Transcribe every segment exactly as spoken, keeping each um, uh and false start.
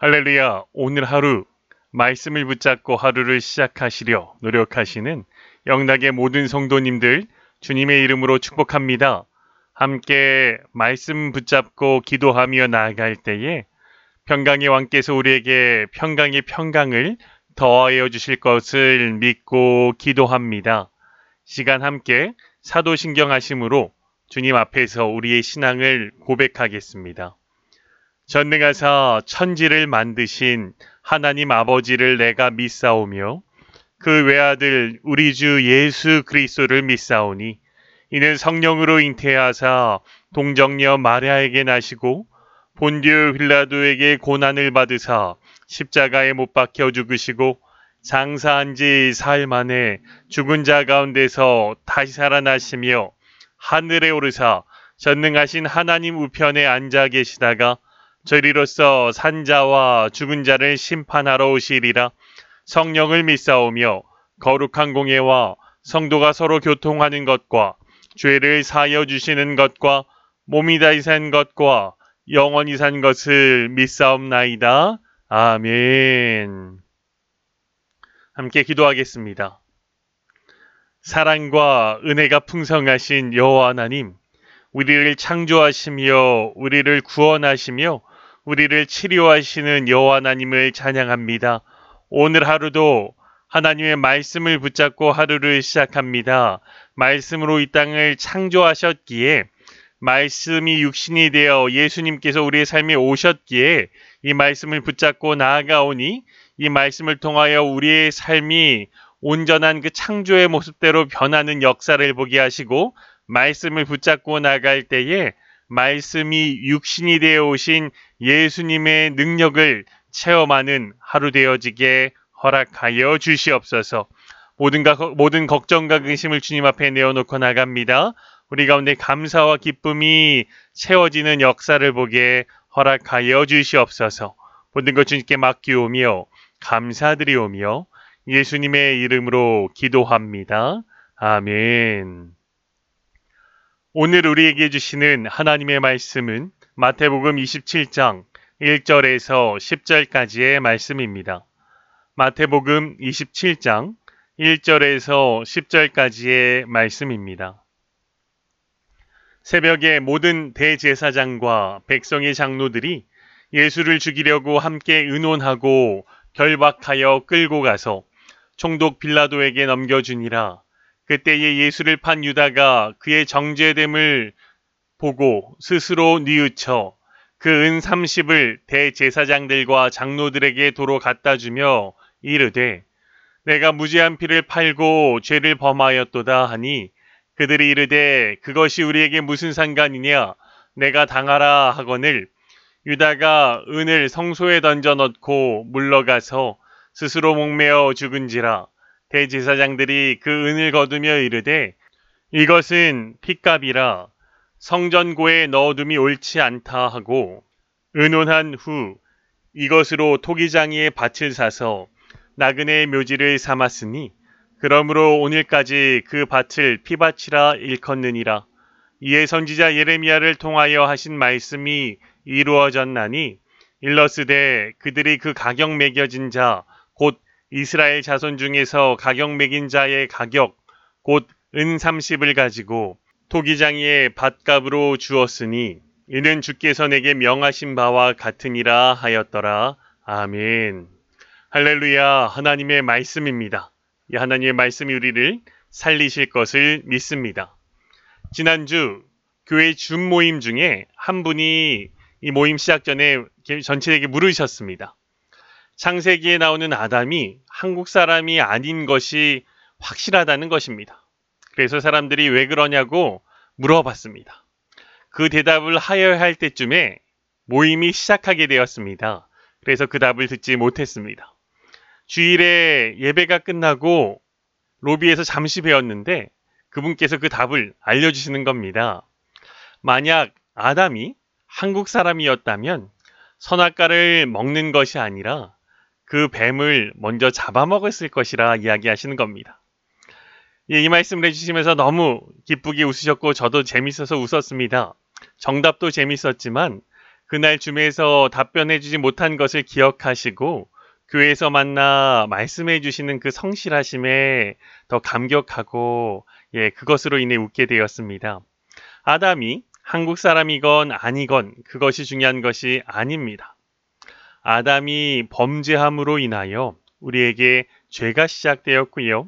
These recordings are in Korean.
할렐루야, 오늘 하루 말씀을 붙잡고 하루를 시작하시려 노력하시는 영락의 모든 성도님들 주님의 이름으로 축복합니다. 함께 말씀 붙잡고 기도하며 나아갈 때에 평강의 왕께서 우리에게 평강의 평강을 더하여 주실 것을 믿고 기도합니다. 시간 함께 사도신경 하심으로 주님 앞에서 우리의 신앙을 고백하겠습니다. 전능하사 천지를 만드신 하나님 아버지를 내가 믿사오며 그 외아들 우리 주 예수 그리스도를 믿사오니 이는 성령으로 잉태하사 동정녀 마리아에게 나시고 본디오 빌라도에게 고난을 받으사 십자가에 못 박혀 죽으시고 장사한 지 사흘 만에 죽은 자 가운데서 다시 살아나시며 하늘에 오르사 전능하신 하나님 우편에 앉아 계시다가 저리로서 산자와 죽은 자를 심판하러 오시리라. 성령을 믿사오며 거룩한 공예와 성도가 서로 교통하는 것과 죄를 사하여 주시는 것과 몸이 다시 산 것과 영원히 산 것을 믿사옵나이다. 아멘. 함께 기도하겠습니다. 사랑과 은혜가 풍성하신 여호와 하나님, 우리를 창조하시며 우리를 구원하시며 우리를 치료하시는 여호와 하나님을 찬양합니다. 오늘 하루도 하나님의 말씀을 붙잡고 하루를 시작합니다. 말씀으로 이 땅을 창조하셨기에 말씀이 육신이 되어 예수님께서 우리의 삶에 오셨기에 이 말씀을 붙잡고 나아가오니 이 말씀을 통하여 우리의 삶이 온전한 그 창조의 모습대로 변하는 역사를 보게 하시고 말씀을 붙잡고 나갈 때에 말씀이 육신이 되어 오신 예수님의 능력을 체험하는 하루 되어지게 허락하여 주시옵소서. 모든, 모든 걱정과 근심을 주님 앞에 내어놓고 나갑니다. 우리 가운데 감사와 기쁨이 채워지는 역사를 보게 허락하여 주시옵소서. 모든 것 주님께 맡기오며 감사드리오며 예수님의 이름으로 기도합니다. 아멘. 오늘 우리에게 주시는 하나님의 말씀은 마태복음 이십칠 장 일 절에서 십 절까지의 말씀입니다. 마태복음 이십칠 장 일 절에서 십 절까지의 말씀입니다. 새벽에 모든 대제사장과 백성의 장로들이 예수를 죽이려고 함께 의논하고 결박하여 끌고 가서 총독 빌라도에게 넘겨주니라. 그때에 예수를 판 유다가 그의 정죄됨을 보고 스스로 뉘우쳐 그 은 삼십을 대제사장들과 장로들에게 도로 갖다 주며 이르되 내가 무죄한 피를 팔고 죄를 범하였도다 하니 그들이 이르되 그것이 우리에게 무슨 상관이냐 내가 당하라 하거늘 유다가 은을 성소에 던져 넣고 물러가서 스스로 목매어 죽은지라. 대제사장들이 그 은을 거두며 이르되 이것은 핏값이라 성전고에 넣어둠이 옳지 않다 하고 의논한 후 이것으로 토기장이의 밭을 사서 나그네의 묘지를 삼았으니 그러므로 오늘까지 그 밭을 피밭이라 일컫느니라. 이에 선지자 예레미야를 통하여 하신 말씀이 이루어졌나니 일러스되 그들이 그 가격 매겨진 자 곧 이스라엘 자손 중에서 가격 매긴 자의 가격 곧 은 삼십을 가지고 토기장이의 밭값으로 주었으니 이는 주께서 내게 명하신 바와 같으니라 하였더라. 아멘. 할렐루야. 하나님의 말씀입니다. 이 하나님의 말씀이 우리를 살리실 것을 믿습니다. 지난주 교회 줌 모임 중에 한 분이 이 모임 시작 전에 전체에게 물으셨습니다. 창세기에 나오는 아담이 한국 사람이 아닌 것이 확실하다는 것입니다. 그래서 사람들이 왜 그러냐고 물어봤습니다. 그 대답을 하여야 할 때쯤에 모임이 시작하게 되었습니다. 그래서 그 답을 듣지 못했습니다. 주일에 예배가 끝나고 로비에서 잠시 배웠는데 그분께서 그 답을 알려주시는 겁니다. 만약 아담이 한국 사람이었다면 선악과를 먹는 것이 아니라 그 뱀을 먼저 잡아먹었을 것이라 이야기하시는 겁니다. 예, 이 말씀을 해주시면서 너무 기쁘게 웃으셨고 저도 재밌어서 웃었습니다. 정답도 재밌었지만 그날 줌에서 답변해주지 못한 것을 기억하시고 교회에서 만나 말씀해 주시는 그 성실하심에 더 감격하고 예, 그것으로 인해 웃게 되었습니다. 아담이 한국 사람이건 아니건 그것이 중요한 것이 아닙니다. 아담이 범죄함으로 인하여 우리에게 죄가 시작되었고요.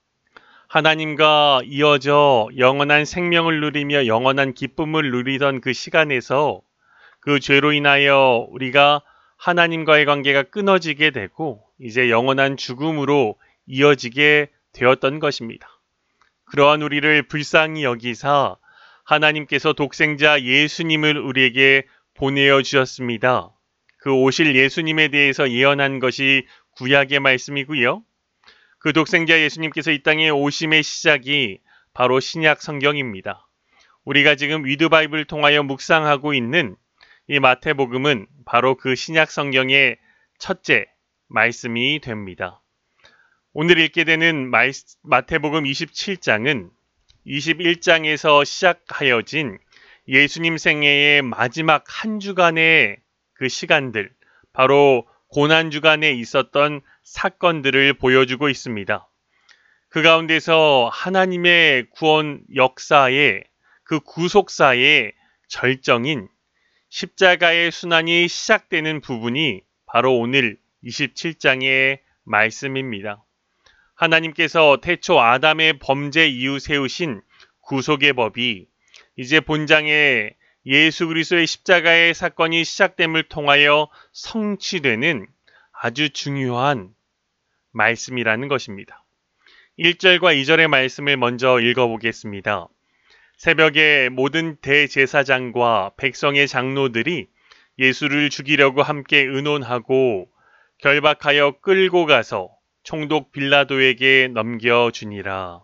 하나님과 이어져 영원한 생명을 누리며 영원한 기쁨을 누리던 그 시간에서 그 죄로 인하여 우리가 하나님과의 관계가 끊어지게 되고 이제 영원한 죽음으로 이어지게 되었던 것입니다. 그러한 우리를 불쌍히 여기사 하나님께서 독생자 예수님을 우리에게 보내어 주셨습니다. 그 오실 예수님에 대해서 예언한 것이 구약의 말씀이고요. 그 독생자 예수님께서 이 땅에 오심의 시작이 바로 신약 성경입니다. 우리가 지금 위드 바이블을 통하여 묵상하고 있는 이 마태복음은 바로 그 신약 성경의 첫째 말씀이 됩니다. 오늘 읽게 되는 마태복음 이십칠 장은 이십일 장에서 시작하여진 예수님 생애의 마지막 한 주간의 그 시간들, 바로 고난주간에 있었던 사건들을 보여주고 있습니다. 그 가운데서 하나님의 구원 역사의 그 구속사의 절정인 십자가의 순환이 시작되는 부분이 바로 오늘 이십칠 장의 말씀입니다. 하나님께서 태초 아담의 범죄 이후 세우신 구속의 법이 이제 본장에 예수 그리스도의 십자가의 사건이 시작됨을 통하여 성취되는 아주 중요한 말씀이라는 것입니다. 일 절과 이 절의 말씀을 먼저 읽어보겠습니다. 새벽에 모든 대제사장과 백성의 장로들이 예수를 죽이려고 함께 의논하고 결박하여 끌고 가서 총독 빌라도에게 넘겨주니라.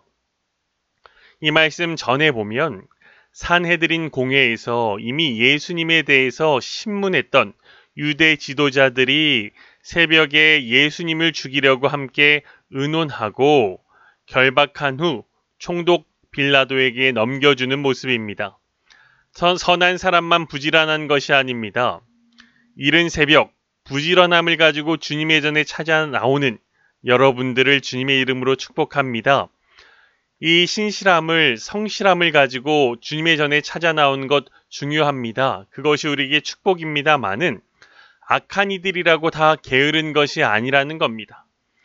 이 말씀 전에 보면 산헤드린 공회에서 이미 예수님에 대해서 신문했던 유대 지도자들이 새벽에 예수님을 죽이려고 함께 의논하고 결박한 후 총독 빌라도에게 넘겨주는 모습입니다. 선, 선한 사람만 부지런한 것이 아닙니다. 이른 새벽 부지런함을 가지고 주님의 전에 찾아 나오는 여러분들을 주님의 이름으로 축복합니다. 이 신실함을, 성실함을 가지고 주님의 전에 찾아 나온 것 중요합니다. 그것이 우리에게 축복입니다마는 악한 이들이라고 다 게으른 것이 아니라는 겁니다.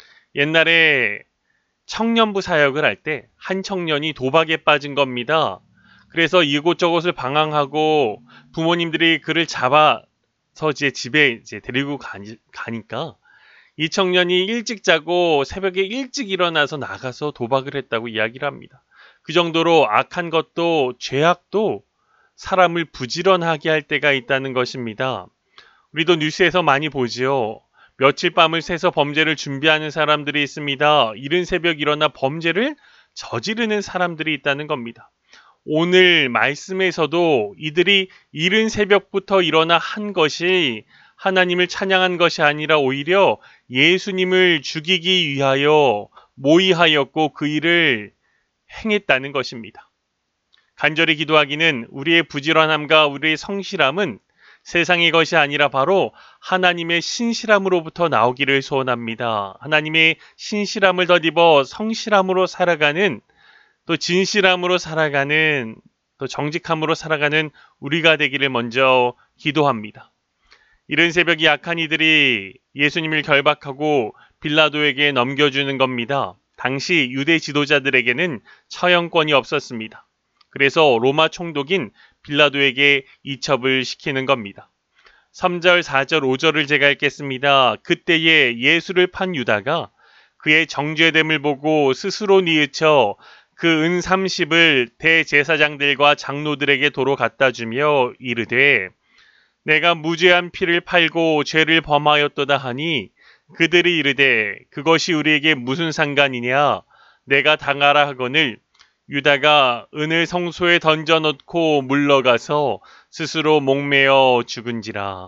옛날에 청년부 사역을 할 때 한 청년이 도박에 빠진 겁니다. 그래서 이곳저곳을 방황하고 부모님들이 그를 잡아서 제 집에 이제 데리고 가니, 가니까 이 청년이 일찍 자고 새벽에 일찍 일어나서 나가서 도박을 했다고 이야기를 합니다. 그 정도로 악한 것도 죄악도 사람을 부지런하게 할 때가 있다는 것입니다. 우리도 뉴스에서 많이 보지요. 며칠 밤을 새서 범죄를 준비하는 사람들이 있습니다. 이른 새벽 일어나 범죄를 저지르는 사람들이 있다는 겁니다. 오늘 말씀에서도 이들이 이른 새벽부터 일어나 한 것이 하나님을 찬양한 것이 아니라 오히려 예수님을 죽이기 위하여 모의하였고 그 일을 행했다는 것입니다. 간절히 기도하기는 우리의 부지런함과 우리의 성실함은 세상의 것이 아니라 바로 하나님의 신실함으로부터 나오기를 소원합니다. 하나님의 신실함을 덧입어 성실함으로 살아가는, 또 진실함으로 살아가는, 또 정직함으로 살아가는 우리가 되기를 먼저 기도합니다. 이른 새벽에 악한 이들이 예수님을 결박하고 빌라도에게 넘겨주는 겁니다. 당시 유대 지도자들에게는 처형권이 없었습니다. 그래서 로마 총독인 빌라도에게 이첩을 시키는 겁니다. 삼 절, 사 절, 오 절을 제가 읽겠습니다. 그때에 예수를 판 유다가 그의 정죄됨을 보고 스스로 뉘우쳐 그 은 삼십을 대제사장들과 장로들에게 도로 갖다 주며 이르되 내가 무죄한 피를 팔고 죄를 범하였도다 하니 그들이 이르되 그것이 우리에게 무슨 상관이냐 내가 당하라 하거늘 유다가 은을 성소에 던져놓고 물러가서 스스로 목매어 죽은지라.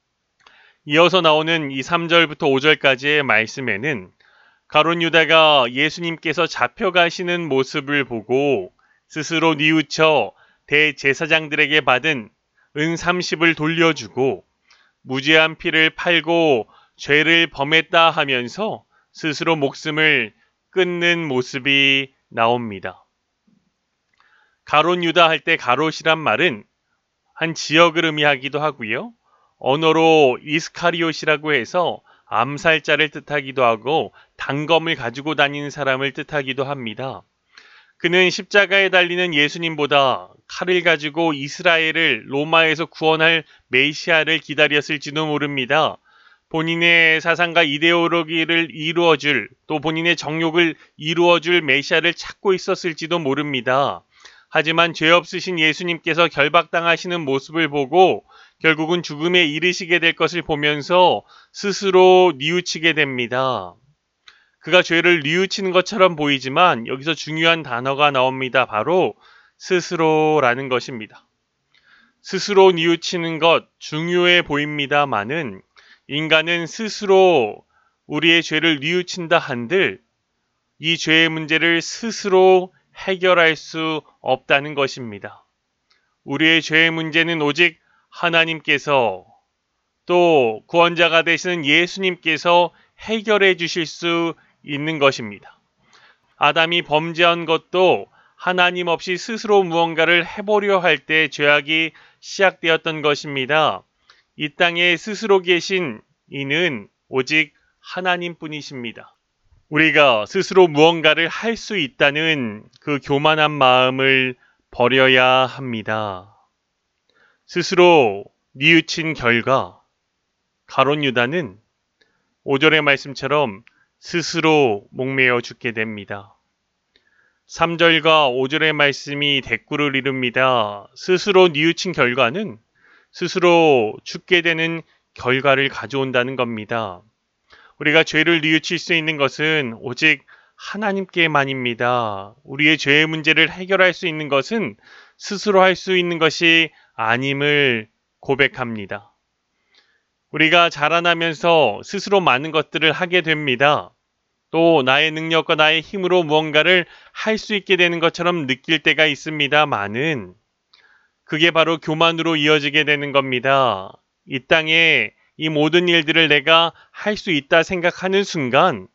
이어서 나오는 이 삼 절부터 오 절까지의 말씀에는 가룟 유다가 예수님께서 잡혀가시는 모습을 보고 스스로 뉘우쳐 대제사장들에게 받은 은 삼십을 돌려주고 무죄한 피를 팔고 죄를 범했다 하면서 스스로 목숨을 끊는 모습이 나옵니다. 가롯 유다 할 때 가롯이란 말은 한 지역을 의미하기도 하고요. 언어로 이스카리옷이라고 해서 암살자를 뜻하기도 하고 단검을 가지고 다니는 사람을 뜻하기도 합니다. 그는 십자가에 달리는 예수님보다 칼을 가지고 이스라엘을 로마에서 구원할 메시아를 기다렸을지도 모릅니다. 본인의 사상과 이데올로기를 이루어줄, 또 본인의 정욕을 이루어줄 메시아를 찾고 있었을지도 모릅니다. 하지만 죄 없으신 예수님께서 결박당하시는 모습을 보고 결국은 죽음에 이르시게 될 것을 보면서 스스로 뉘우치게 됩니다. 그가 죄를 뉘우치는 것처럼 보이지만 여기서 중요한 단어가 나옵니다. 바로 스스로라는 것입니다. 스스로 뉘우치는 것 중요해 보입니다마는 인간은 스스로 우리의 죄를 뉘우친다 한들 이 죄의 문제를 스스로 해결할 수 없다는 것입니다. 우리의 죄의 문제는 오직 하나님께서 또 구원자가 되시는 예수님께서 해결해 주실 수 있는 것입니다. 아담이 범죄한 것도 하나님 없이 스스로 무언가를 해보려 할 때 죄악이 시작되었던 것입니다. 이 땅에 스스로 계신 이는 오직 하나님뿐이십니다. 우리가 스스로 무언가를 할 수 있다는 그 교만한 마음을 버려야 합니다. 스스로 뉘우친 결과 가롯 유다는 오 절의 말씀처럼 스스로 목매어 죽게 됩니다. 삼 절과 오 절의 말씀이 대꾸를 이룹니다. 스스로 뉘우친 결과는 스스로 죽게 되는 결과를 가져온다는 겁니다. 우리가 죄를 뉘우칠 수 있는 것은 오직 하나님께만입니다. 우리의 죄의 문제를 해결할 수 있는 것은 스스로 할 수 있는 것이 아님을 고백합니다. 우리가 자라나면서 스스로 많은 것들을 하게 됩니다. 또 나의 능력과 나의 힘으로 무언가를 할 수 있게 되는 것처럼 느낄 때가 있습니다마는 그게 바로 교만으로 이어지게 되는 겁니다. 이 땅에 이 모든 일들을 내가 할 수 있다 생각하는 순간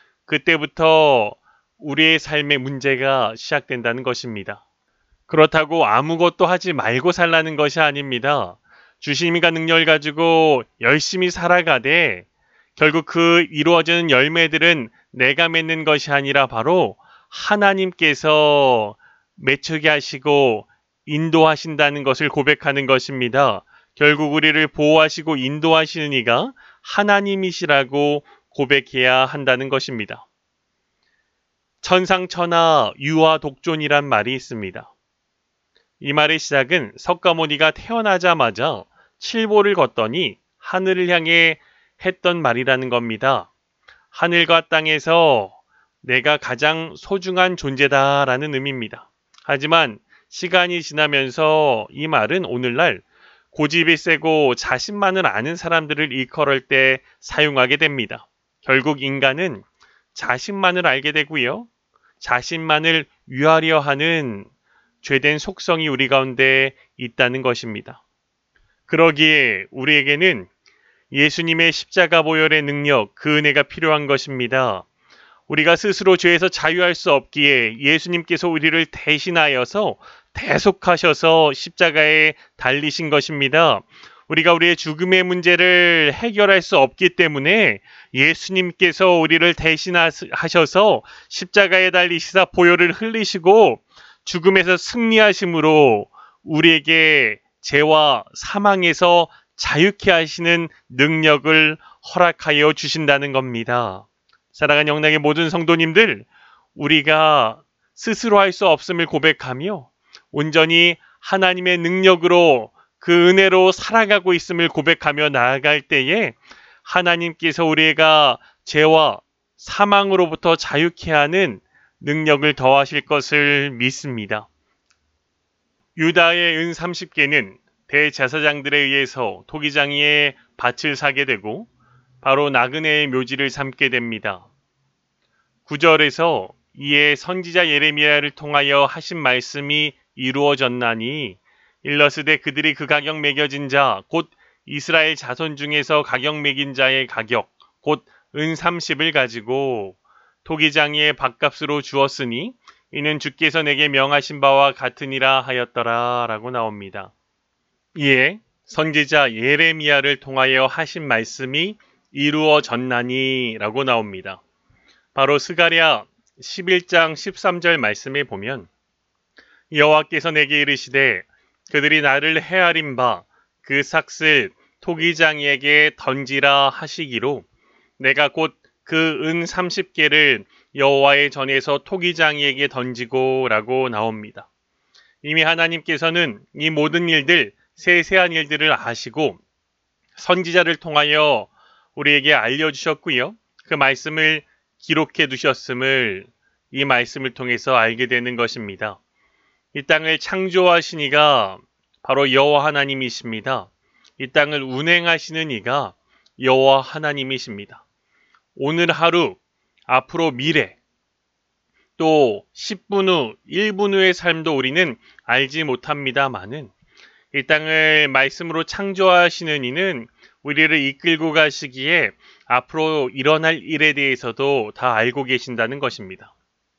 그때부터 우리의 삶의 문제가 시작된다는 것입니다. 그렇다고 아무것도 하지 말고 살라는 것이 아닙니다. 주심과 능력을 가지고 열심히 살아가되 결국 그 이루어지는 열매들은 내가 맺는 것이 아니라 바로 하나님께서 맺히게 하시고 인도하신다는 것을 고백하는 것입니다. 결국 우리를 보호하시고 인도하시는 이가 하나님이시라고 고백해야 한다는 것입니다. 천상천하 유아독존이란 말이 있습니다. 이 말의 시작은 석가모니가 태어나자마자 칠보를 걷더니 하늘을 향해 했던 말이라는 겁니다. 하늘과 땅에서 내가 가장 소중한 존재다라는 의미입니다. 하지만 시간이 지나면서 이 말은 오늘날 고집이 세고 자신만을 아는 사람들을 일컬을 때 사용하게 됩니다. 결국 인간은 자신만을 알게 되고요. 자신만을 위하려 하는 죄된 속성이 우리 가운데 있다는 것입니다. 그러기에 우리에게는 예수님의 십자가 보혈의 능력, 그 은혜가 필요한 것입니다. 우리가 스스로 죄에서 자유할 수 없기에 예수님께서 우리를 대신하여서 대속하셔서 십자가에 달리신 것입니다. 우리가 우리의 죽음의 문제를 해결할 수 없기 때문에 예수님께서 우리를 대신하셔서 십자가에 달리시사 보혈을 흘리시고 죽음에서 승리하심으로 우리에게 죄와 사망에서 자유케 하시는 능력을 허락하여 주신다는 겁니다. 사랑하는 영락의 모든 성도님들, 우리가 스스로 할 수 없음을 고백하며 온전히 하나님의 능력으로 그 은혜로 살아가고 있음을 고백하며 나아갈 때에 하나님께서 우리가 죄와 사망으로부터 자유케 하는 능력을 더하실 것을 믿습니다. 유다의 은 삼십 개는 대제사장들에 의해서 토기장이의 밭을 사게 되고 바로 나그네의 묘지를 삼게 됩니다. 구 절에서 이에 선지자 예레미야를 통하여 하신 말씀이 이루어졌나니 일러스되 그들이 그 가격 매겨진 자 곧 이스라엘 자손 중에서 가격 매긴 자의 가격 곧 은 삼십을 가지고 토기장이의 밥값으로 주었으니 이는 주께서 내게 명하신 바와 같으니라 하였더라 라고 나옵니다. 이에 선지자 예레미야를 통하여 하신 말씀이 이루어졌나니 라고 나옵니다. 바로 스가랴 십일 장 십삼 절 말씀에 보면 여호와께서 내게 이르시되 그들이 나를 헤아린 바 그 삭슬 토기장이에게 던지라 하시기로 내가 곧 그 은 삼십 개를 여호와의 전에서 토기장이에게 던지고 라고 나옵니다. 이미 하나님께서는 이 모든 일들, 세세한 일들을 아시고 선지자를 통하여 우리에게 알려주셨고요. 그 말씀을 기록해 두셨음을 이 말씀을 통해서 알게 되는 것입니다. 이 땅을 창조하신 이가 바로 여호와 하나님이십니다. 이 땅을 운행하시는 이가 여호와 하나님이십니다. 오늘 하루, 앞으로 미래, 또 십 분 후, 일 분 후의 삶도 우리는 알지 못합니다마는 이 땅을 말씀으로 창조하시는 이는 우리를 이끌고 가시기에 앞으로 일어날 일에 대해서도 다 알고 계신다는 것입니다.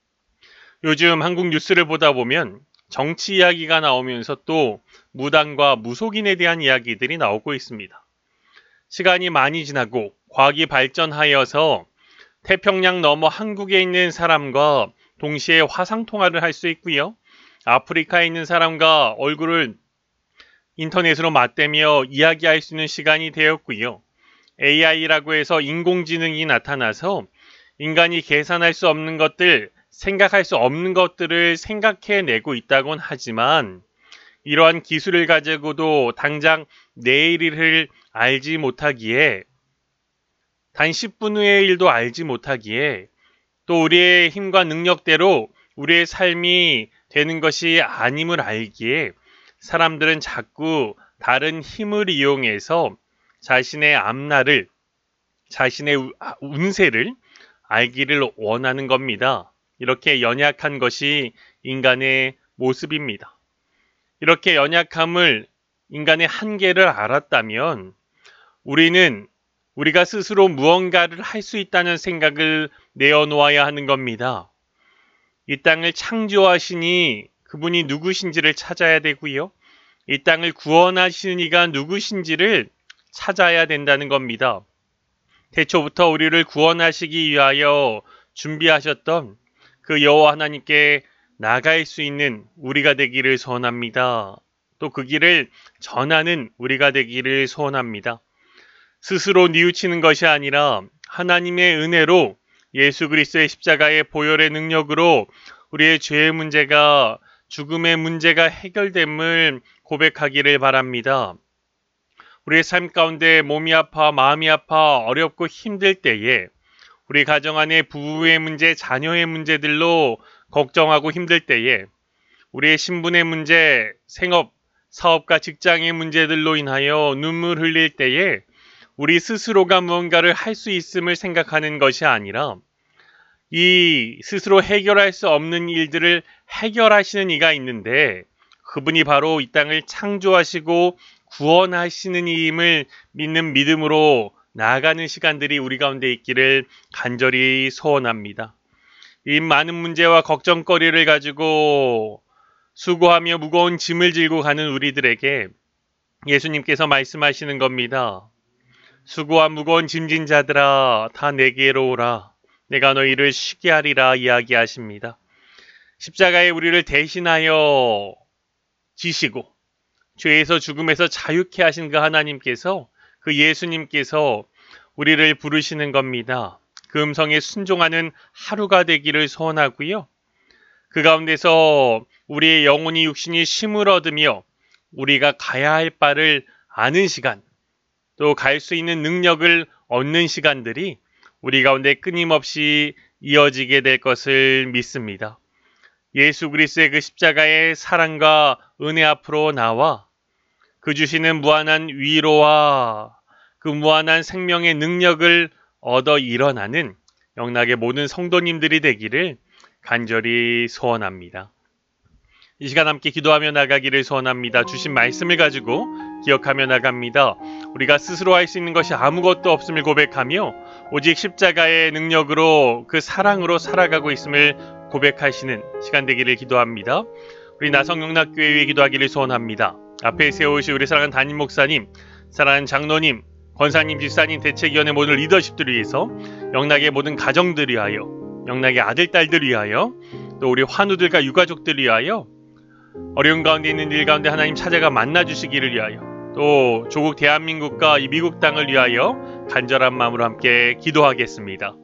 요즘 한국 뉴스를 보다 보면 정치 이야기가 나오면서 또 무당과 무속인에 대한 이야기들이 나오고 있습니다. 시간이 많이 지나고 과학이 발전하여서 태평양 너머 한국에 있는 사람과 동시에 화상통화를 할 수 있고요. 아프리카에 있는 사람과 얼굴을 인터넷으로 맞대며 이야기할 수 있는 시간이 되었고요. 에이아이라고 해서 인공지능이 나타나서 인간이 계산할 수 없는 것들, 생각할 수 없는 것들을 생각해내고 있다곤 하지만 이러한 기술을 가지고도 당장 내일을 알지 못하기에 단 십 분 후의 일도 알지 못하기에 또 우리의 힘과 능력대로 우리의 삶이 되는 것이 아님을 알기에 사람들은 자꾸 다른 힘을 이용해서 자신의 앞날을, 자신의 운세를 알기를 원하는 겁니다. 이렇게 연약한 것이 인간의 모습입니다. 이렇게 연약함을, 인간의 한계를 알았다면 우리는 우리가 스스로 무언가를 할 수 있다는 생각을 내어놓아야 하는 겁니다. 이 땅을 창조하시니 그분이 누구신지를 찾아야 되고요. 이 땅을 구원하시는 이가 누구신지를 찾아야 된다는 겁니다. 태초부터 우리를 구원하시기 위하여 준비하셨던 그 여호와 하나님께 나갈 수 있는 우리가 되기를 소원합니다. 또 그 길을 전하는 우리가 되기를 소원합니다. 스스로 뉘우치는 것이 아니라 하나님의 은혜로 예수 그리스도의 십자가의 보혈의 능력으로 우리의 죄의 문제가, 죽음의 문제가 해결됨을 고백하기를 바랍니다. 우리의 삶 가운데 몸이 아파, 마음이 아파, 어렵고 힘들 때에 우리 가정 안에 부부의 문제, 자녀의 문제들로 걱정하고 힘들 때에 우리의 신분의 문제, 생업, 사업과 직장의 문제들로 인하여 눈물 흘릴 때에 우리 스스로가 무언가를 할 수 있음을 생각하는 것이 아니라 이 스스로 해결할 수 없는 일들을 해결하시는 이가 있는데 그분이 바로 이 땅을 창조하시고 구원하시는 이임을 믿는 믿음으로 나아가는 시간들이 우리 가운데 있기를 간절히 소원합니다. 이 많은 문제와 걱정거리를 가지고 수고하며 무거운 짐을 지고 가는 우리들에게 예수님께서 말씀하시는 겁니다. 수고와 무거운 짐진 자들아 다 내게로 오라. 내가 너희를 쉬게 하리라 이야기하십니다. 십자가에 우리를 대신하여 지시고 죄에서 죽음에서 자유케 하신 그 하나님께서, 그 예수님께서 우리를 부르시는 겁니다. 그 음성에 순종하는 하루가 되기를 소원하고요. 그 가운데서 우리의 영혼이 육신이 쉼을 얻으며 우리가 가야 할 바를 아는 시간, 또 갈 수 있는 능력을 얻는 시간들이 우리 가운데 끊임없이 이어지게 될 것을 믿습니다. 예수 그리스도의 그 십자가의 사랑과 은혜 앞으로 나와 그 주시는 무한한 위로와 그 무한한 생명의 능력을 얻어 일어나는 영락의 모든 성도님들이 되기를 간절히 소원합니다. 이 시간 함께 기도하며 나가기를 소원합니다. 주신 말씀을 가지고 기억하며 나갑니다. 우리가 스스로 할 수 있는 것이 아무것도 없음을 고백하며 오직 십자가의 능력으로 그 사랑으로 살아가고 있음을 고백하시는 시간 되기를 기도합니다. 우리 나성영락교회 위해 기도하기를 소원합니다. 앞에 세우신 우리 사랑하는 담임 목사님, 사랑하는 장로님, 권사님, 집사님, 대책위원회 모든 리더십들을 위해서, 영락의 모든 가정들 위하여, 영락의 아들, 딸들 위하여, 또 우리 환우들과 유가족들 위하여, 어려운 가운데 있는 일 가운데 하나님 찾아가 만나주시기를 위하여, 또 조국 대한민국과 이 미국 땅을 위하여 간절한 마음으로 함께 기도하겠습니다.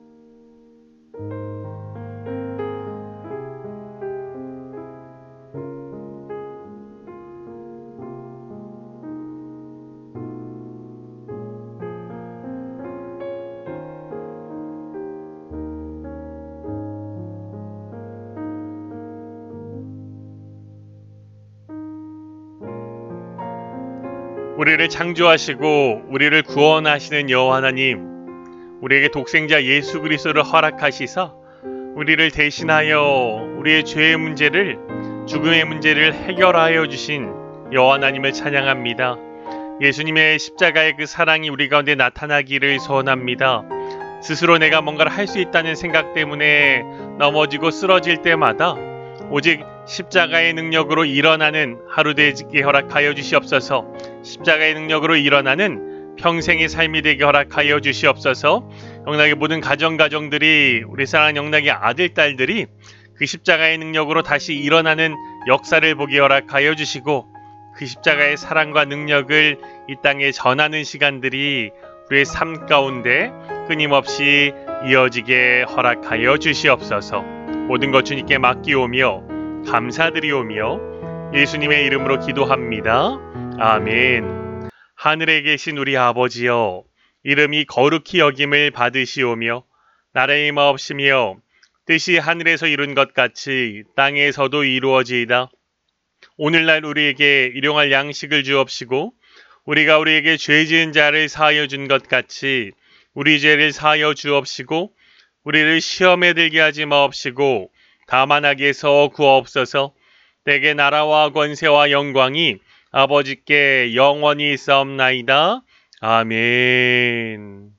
우리를 창조하시고 우리를 구원하시는 여호와 하나님, 우리에게 독생자 예수 그리스도를 허락하시사 우리를 대신하여 우리의 죄의 문제를, 죽음의 문제를 해결하여 주신 여호와 하나님을 찬양합니다. 예수님의 십자가의 그 사랑이 우리 가운데 나타나기를 소원합니다. 스스로 내가 뭔가를 할 수 있다는 생각 때문에 넘어지고 쓰러질 때마다 오직 십자가의 능력으로 일어나는 하루 되게 허락하여 주시옵소서. 십자가의 능력으로 일어나는 평생의 삶이 되게 허락하여 주시옵소서. 영락의 모든 가정 가정들이, 우리 사랑하는 영락의 아들 딸들이 그 십자가의 능력으로 다시 일어나는 역사를 보게 허락하여 주시고, 그 십자가의 사랑과 능력을 이 땅에 전하는 시간들이 우리의 삶 가운데 끊임없이 이어지게 허락하여 주시옵소서. 모든 것 주님께 맡기오며 감사드리오며 예수님의 이름으로 기도합니다. 아멘. 하늘에 계신 우리 아버지여, 이름이 거룩히 여김을 받으시오며 나라의 마옵시며 뜻이 하늘에서 이룬 것 같이 땅에서도 이루어지이다. 오늘날 우리에게 일용할 양식을 주옵시고 우리가 우리에게 죄 지은 자를 사하여 준 것 같이 우리 죄를 사하여 주옵시고 우리를 시험에 들게 하지 마옵시고 다만 악에서 구하옵소서. 내게 나라와 권세와 영광이 아버지께 영원히 있사옵나이다. 아멘.